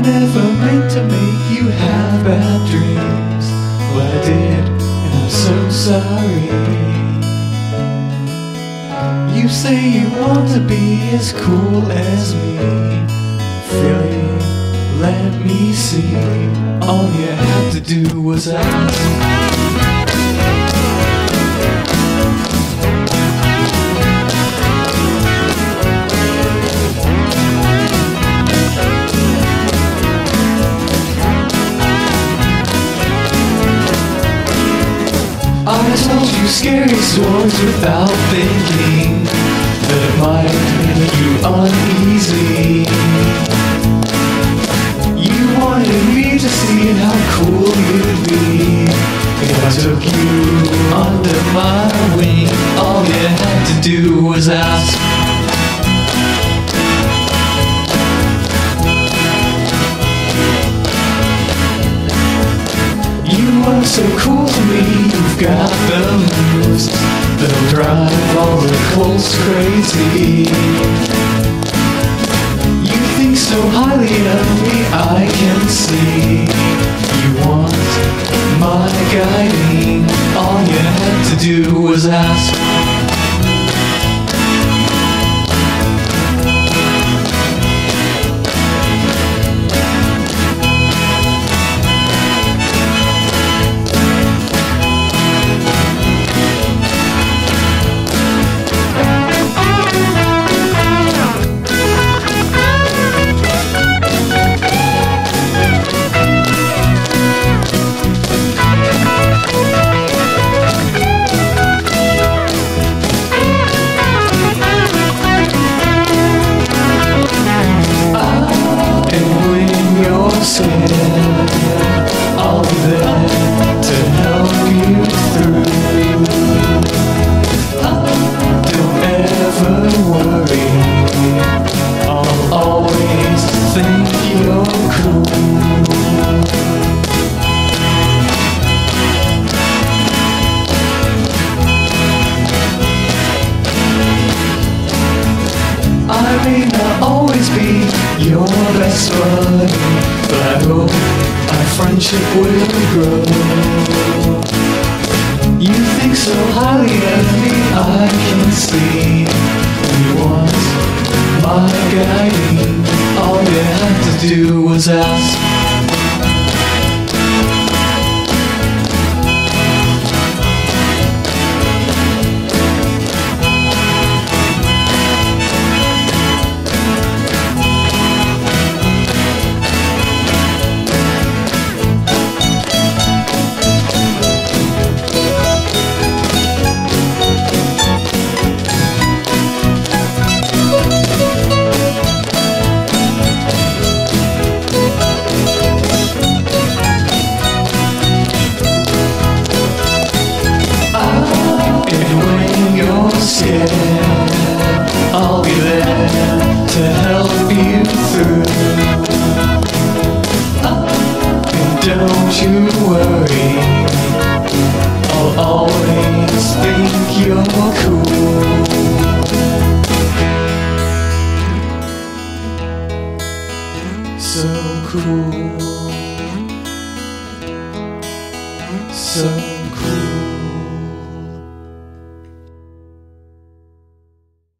never meant to make you have bad dreams, but I did, and I'm so sorry. You say you want to be as cool as me, Philly, let me see. All you had to do was ask. I told you scary stories without thinking that it might make you uneasy. You wanted me to see how cool you'd be if I took you under my wing. All you had to do was ask. You are so cool to me, you've got the moves that'll drive all the close crazy. You think so highly of me, I can see. You want my guiding, all you had to do was ask. I'll be there to help you through. Don't ever worry, I'll always think you're cool. I may not always be your best buddy, but I hope our friendship will grow. You think so highly of me, I can see. You want my guiding, all you had to do was ask. I'll be there to help you through. And don't you worry, I'll always think you're cool. So cool, so cool.